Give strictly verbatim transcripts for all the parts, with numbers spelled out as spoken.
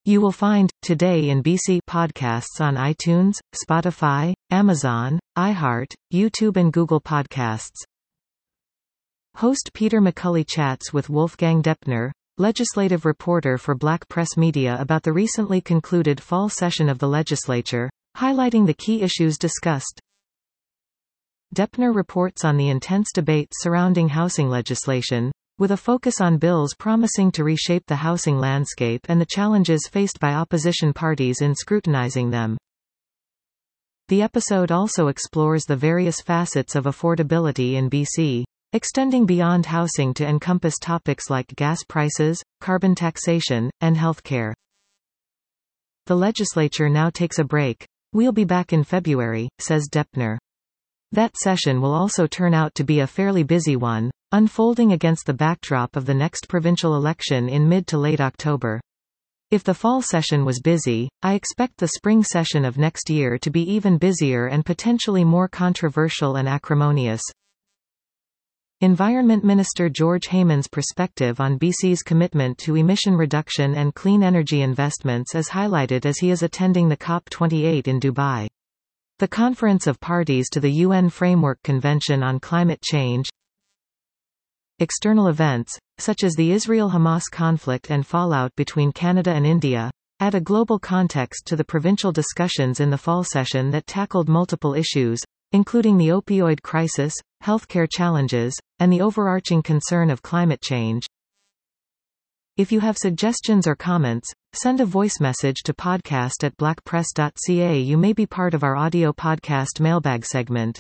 You will find Today in B C podcasts on iTunes, Spotify, Amazon, iHeart, YouTube and Google Podcasts. Host Peter McCulley chats with Wolfgang Deppner, legislative reporter for Black Press Media, about the recently concluded fall session of the legislature, highlighting the key issues discussed. Deppner reports on the intense debate surrounding housing legislation, with a focus on bills promising to reshape the housing landscape and the challenges faced by opposition parties in scrutinizing them. The episode also explores the various facets of affordability in B C, extending beyond housing to encompass topics like gas prices, carbon taxation, and healthcare. The legislature now takes a break. We'll be back in February, says Deppner. That session will also turn out to be a fairly busy one, unfolding against the backdrop of the next provincial election in mid to late October. If the fall session was busy, I expect the spring session of next year to be even busier and potentially more controversial and acrimonious. Environment Minister George Heyman's perspective on B C's commitment to emission reduction and clean energy investments is highlighted as he is attending the COP twenty-eight in Dubai. The Conference of Parties to the U N Framework Convention on Climate Change. External events, such as the Israel-Hamas conflict and fallout between Canada and India, add a global context to the provincial discussions in the fall session that tackled multiple issues, including the opioid crisis, healthcare challenges, and the overarching concern of climate change. If you have suggestions or comments, send a voice message to podcast at blackpress dot c a. You may be part of our audio podcast mailbag segment.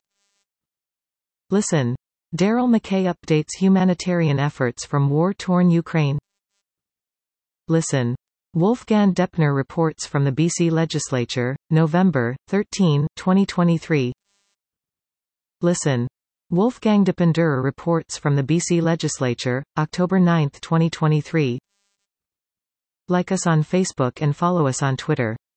Listen. Daryl McKay updates humanitarian efforts from war-torn Ukraine. Listen. Wolfgang Deppner reports from the B C legislature, November thirteenth, twenty twenty-three. Listen. Wolfgang Deppner reports from the B C legislature, October ninth, twenty twenty-three. Like us on Facebook and follow us on Twitter.